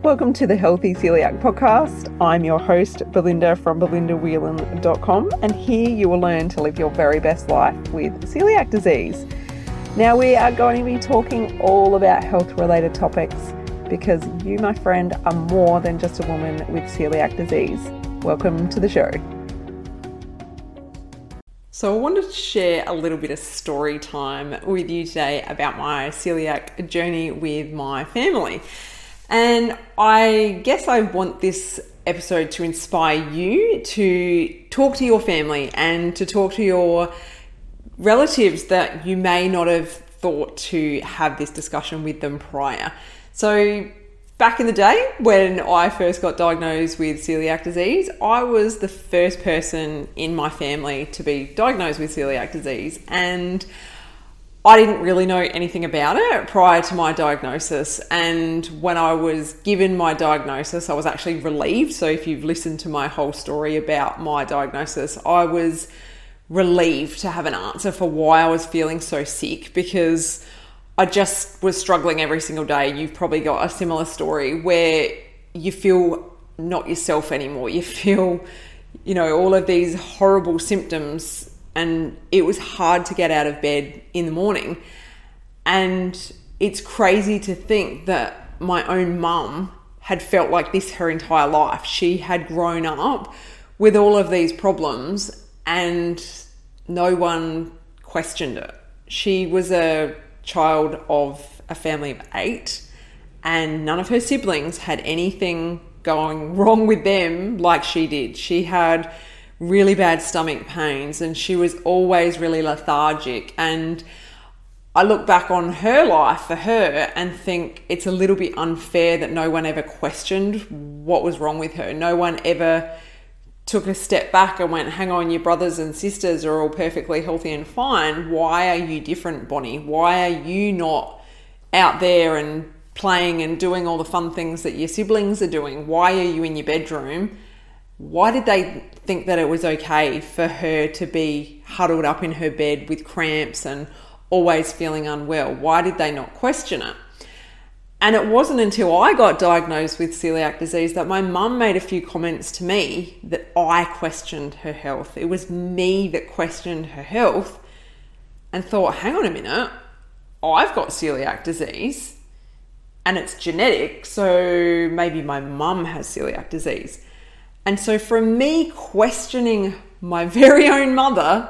Welcome to the Healthy Celiac Podcast. I'm your host, Belinda from belindawhelan.com, and here you will learn to live your very best life with celiac disease. Now we are going to be talking all about health-related topics because you, my friend, are more than just a woman with celiac disease. Welcome to the show. So I wanted to share a little bit of story time with you today about my celiac journey with my family. And I guess I want this episode to inspire you to talk to your family and to talk to your relatives that you may not have thought to have this discussion with them prior. So back in the day when I first got diagnosed with celiac disease, I was the first person in my family to be diagnosed with celiac disease, and I didn't really know anything about it prior to my diagnosis. And when I was given my diagnosis, I was actually relieved. So if you've listened to my whole story about my diagnosis, I was relieved to have an answer for why I was feeling so sick, because I just was struggling every single day. You've probably got a similar story where you feel not yourself anymore. You feel, all of these horrible symptoms, and it was hard to get out of bed in the morning. And it's crazy to think that my own mum had felt like this her entire life. She had grown up with all of these problems and no one questioned it. She was a child of a family of 8, and none of her siblings had anything going wrong with them like she did. She had really bad stomach pains and she was always really lethargic. And I look back on her life for her and think it's a little bit unfair that no one ever questioned what was wrong with her. No one ever took a step back and went, hang on, your brothers and sisters are all perfectly healthy and fine. Why are you different, Bonnie? Why are you not out there and playing and doing all the fun things that your siblings are doing? Why are you in your bedroom? Why did they think that it was okay for her to be huddled up in her bed with cramps and always feeling unwell? Why did they not question it? And it wasn't until I got diagnosed with celiac disease that my mum made a few comments to me that I questioned her health. It was me that questioned her health and thought, hang on a minute, I've got celiac disease and it's genetic, so maybe my mum has celiac disease. And so from me questioning my very own mother,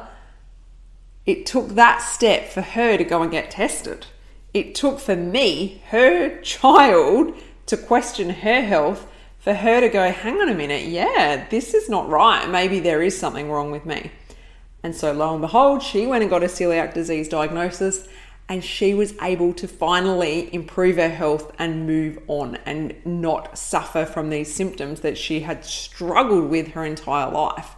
it took that step for her to go and get tested. It took for me, her child, to question her health, for her to go, hang on a minute, yeah, this is not right. Maybe there is something wrong with me. And so lo and behold, she went and got a celiac disease diagnosis, and she was able to finally improve her health and move on and not suffer from these symptoms that she had struggled with her entire life.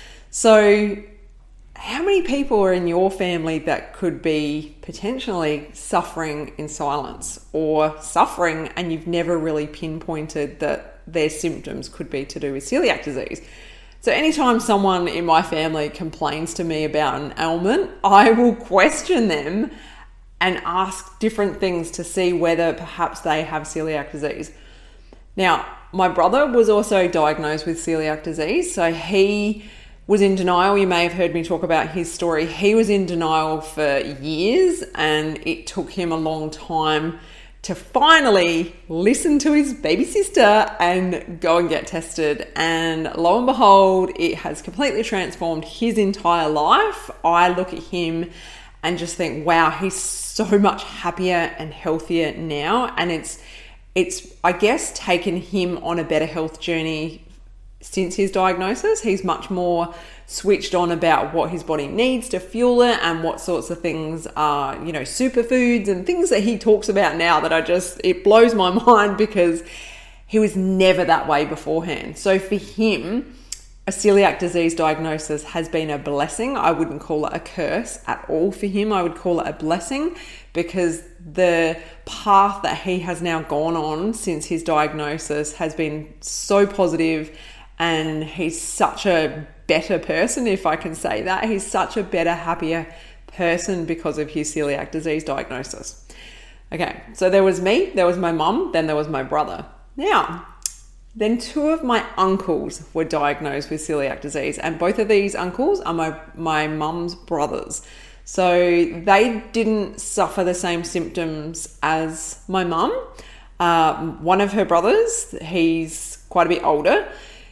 So how many people are in your family that could be potentially suffering in silence, or suffering and you've never really pinpointed that their symptoms could be to do with celiac disease? So anytime someone in my family complains to me about an ailment, I will question them and ask different things to see whether perhaps they have celiac disease. Now, my brother was also diagnosed with celiac disease, so he was in denial. You may have heard me talk about his story. He was in denial for years, and it took him a long time to finally listen to his baby sister and go and get tested. And lo and behold, it has completely transformed his entire life. I look at him and just think, wow, he's so much happier and healthier now. And it's I guess, taken him on a better health journey since his diagnosis. He's much more switched on about what his body needs to fuel it and what sorts of things are, superfoods and things that he talks about now that it blows my mind, because he was never that way beforehand. So for him, a celiac disease diagnosis has been a blessing. I wouldn't call it a curse at all for him. I would call it a blessing, because the path that he has now gone on since his diagnosis has been so positive, and he's such a better person, if I can say that. He's such a better, happier person because of his celiac disease diagnosis. Okay, so there was me, there was my mum, then there was my brother. Now, then two of my uncles were diagnosed with celiac disease, and both of these uncles are my mum's brothers. So they didn't suffer the same symptoms as my mum. One of her brothers, he's quite a bit older.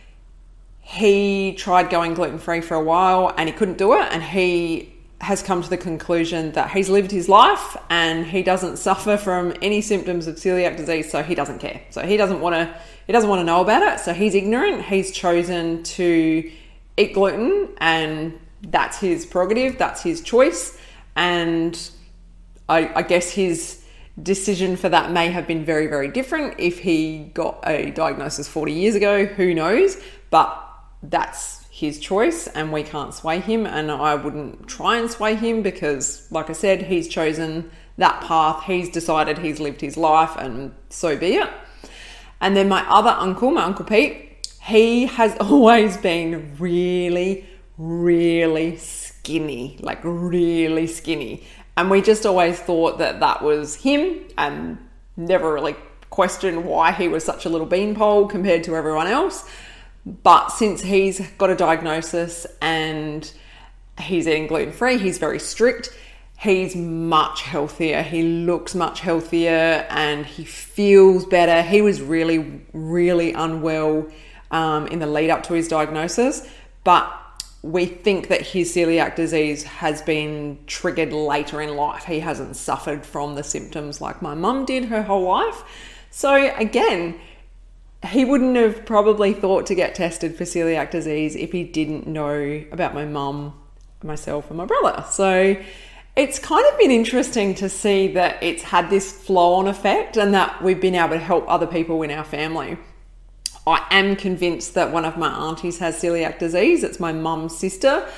He tried going gluten-free for a while and he couldn't do it, and he has come to the conclusion that he's lived his life and he doesn't suffer from any symptoms of celiac disease, so he doesn't care. So he doesn't want to know about it, so he's ignorant. He's chosen to eat gluten, and that's his prerogative, that's his choice. And I guess his decision for that may have been very, very different if he got a diagnosis 40 years ago, who knows, but that's his choice and we can't sway him, and I wouldn't try and sway him because, like I said, he's chosen that path, he's decided, he's lived his life, and so be it. And then my other uncle, my Uncle Pete, he has always been really, really skinny, like really skinny. And we just always thought that that was him and never really questioned why he was such a little beanpole compared to everyone else. But since he's got a diagnosis and he's eating gluten-free, he's very strict, he's much healthier, he looks much healthier, and he feels better. He was really, really unwell in the lead up to his diagnosis, but we think that his celiac disease has been triggered later in life. He hasn't suffered from the symptoms like my mum did her whole life. So again, he wouldn't have probably thought to get tested for celiac disease if he didn't know about my mum, myself, and my brother. So it's kind of been interesting to see that it's had this flow-on effect and that we've been able to help other people in our family. I am convinced that one of my aunties has celiac disease. It's my mum's sister.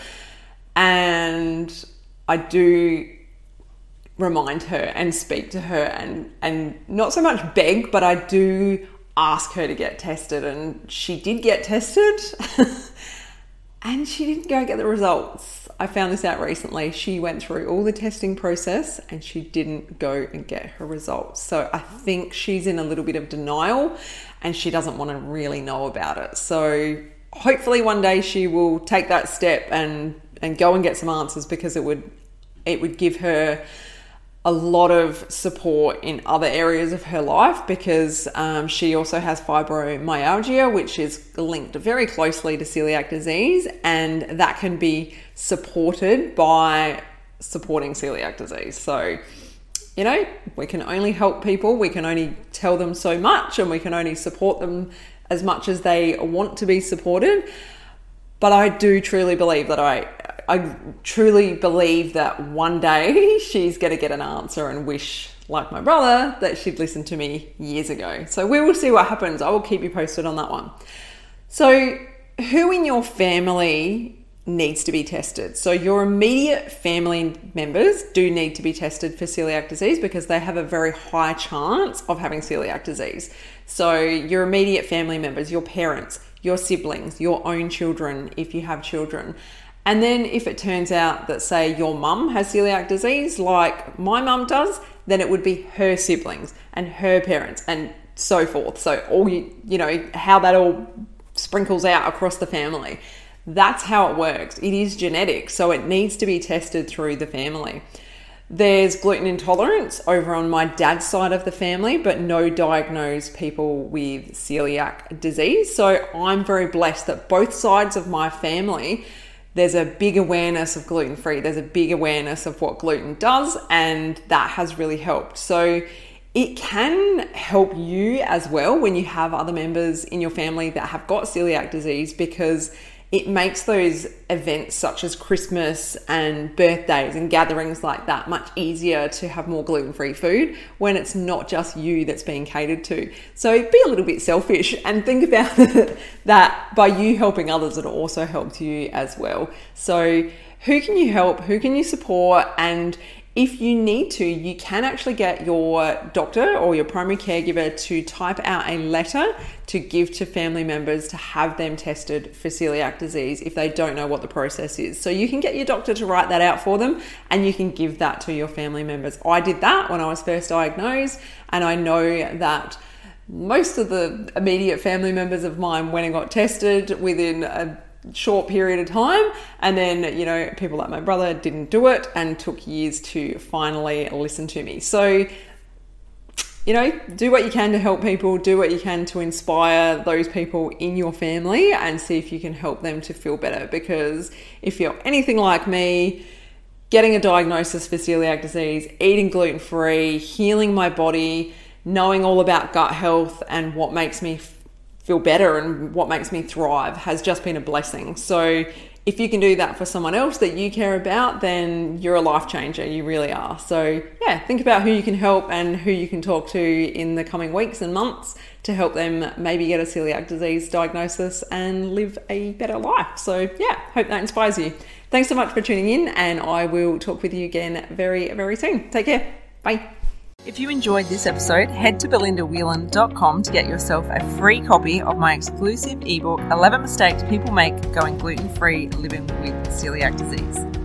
And I do remind her and speak to her and not so much beg, but I do ask her to get tested. And she did get tested and she didn't go get the results. I found this out recently. She went through all the testing process and she didn't go and get her results. So I think she's in a little bit of denial and she doesn't want to really know about it. So hopefully one day she will take that step and go and get some answers, because it would give her a lot of support in other areas of her life, because she also has fibromyalgia, which is linked very closely to celiac disease, and that can be supported by supporting celiac disease. So, you know, we can only help people, we can only tell them so much, and we can only support them as much as they want to be supported. But I do truly believe that I truly believe that one day she's going to get an answer and wish, like my brother, that she'd listened to me years ago. So we will see what happens. I will keep you posted on that one. So who in your family needs to be tested? So your immediate family members do need to be tested for celiac disease because they have a very high chance of having celiac disease. So your immediate family members, your parents, your siblings, your own children, if you have children. And then if it turns out that, say, your mum has celiac disease like my mum does, then it would be her siblings and her parents and so forth. So all you know, how that all sprinkles out across the family. That's how it works. It is genetic, so it needs to be tested through the family. There's gluten intolerance over on my dad's side of the family, but no diagnosed people with celiac disease. So I'm very blessed that both sides of my family, there's a big awareness of gluten-free. There's a big awareness of what gluten does, and that has really helped. So it can help you as well when you have other members in your family that have got celiac disease, because it makes those events such as Christmas and birthdays and gatherings like that much easier to have more gluten-free food when it's not just you that's being catered to. So be a little bit selfish and think about that by you helping others, it also helps you as well. So who can you help? Who can you support? And if you need to, you can actually get your doctor or your primary caregiver to type out a letter to give to family members to have them tested for celiac disease if they don't know what the process is. So you can get your doctor to write that out for them and you can give that to your family members. I did that when I was first diagnosed, and I know that most of the immediate family members of mine went and got tested within a short period of time, and then, you know, people like my brother didn't do it and took years to finally listen to me. So, you know, do what you can to help people, do what you can to inspire those people in your family, and see if you can help them to feel better. Because if you're anything like me, getting a diagnosis for celiac disease, eating gluten-free, healing my body, knowing all about gut health and what makes me feel better and what makes me thrive has just been a blessing. So if you can do that for someone else that you care about, then you're a life changer. You really are. So yeah, think about who you can help and who you can talk to in the coming weeks and months to help them maybe get a celiac disease diagnosis and live a better life. So yeah, hope that inspires you. Thanks so much for tuning in, and I will talk with you again very, very soon. Take care. Bye. If you enjoyed this episode, head to belindawhelan.com to get yourself a free copy of my exclusive ebook, 11 Mistakes People Make Going Gluten-Free Living with Celiac Disease.